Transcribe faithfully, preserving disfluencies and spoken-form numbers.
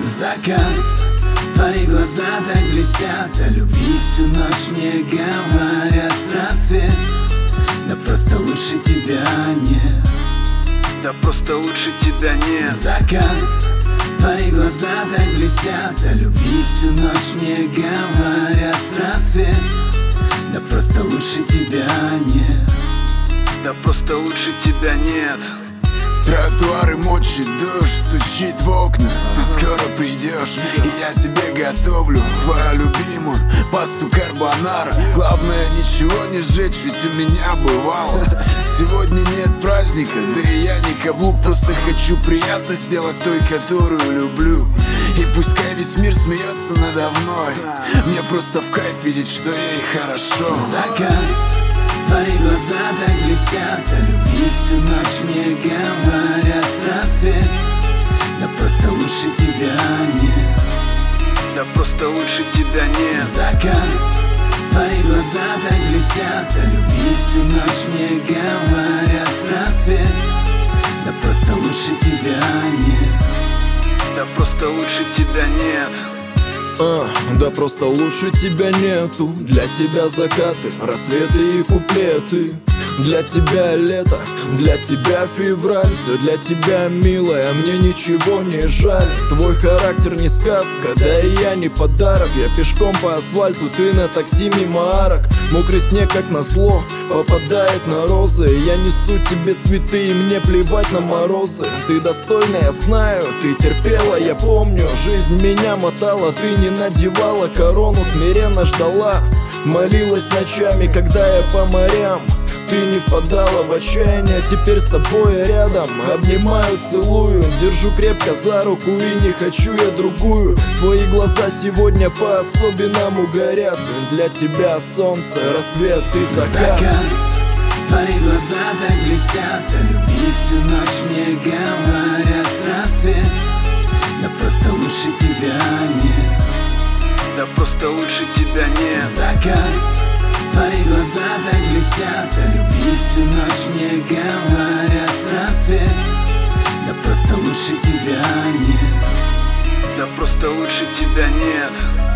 Закат, твои глаза так блестят, о любви всю ночь мне говорят. Рассвет, да просто лучше тебя нет. Да просто лучше тебя нет. Закат, твои глаза так блестят, о любви всю ночь мне говорят. Рассвет, да просто лучше тебя нет. Да просто лучше тебя нет. Тротуары мочит дождь, стучит в окна. Ты скоро придешь, и я тебе готовлю твою любимую пасту карбонара. Главное ничего не сжечь, ведь у меня бывало. Сегодня нет праздника, да и я не каблук. Просто хочу приятно сделать той, которую люблю. И пускай весь мир смеется надо мной, мне просто в кайф видеть, что ей хорошо. Закат, твои глаза так блестят, о любви всю ночь мне говорят. Рассвет, да просто лучше тебя нет. Да просто лучше тебя нет. Закат, твои глаза так блестят, о любви всю ночь мне говорят. Рассвет, да просто лучше тебя нет. Да просто лучше тебя нет. А, да просто лучше тебя нету. Для тебя закаты, рассветы и куплеты. Для тебя лето, для тебя февраль. Все для тебя, милая, мне ничего не жаль. Твой характер не сказка, да и я не подарок. Я пешком по асфальту, ты на такси мимо арок. Мокрый снег, как назло, попадает на розы. Я несу тебе цветы, и мне плевать на морозы. Ты достойна, я знаю, ты терпела, я помню. Жизнь меня мотала, ты не надевала корону, смиренно ждала. Молилась ночами, когда я по морям. Ты не впадала в отчаяние, теперь с тобой я рядом. Обнимаю, целую, держу крепко за руку и не хочу я другую. Твои глаза сегодня по-особенному горят. Для тебя солнце, рассвет и закат. Закат, твои глаза так блестят, о любви всю ночь мне говорят. Рассвет, да просто лучше тебя нет. Да просто лучше тебя нет. Закат, твои глаза так блестят, о любви всю ночь мне говорят. Рассвет, да просто лучше тебя нет. Да просто лучше тебя нет.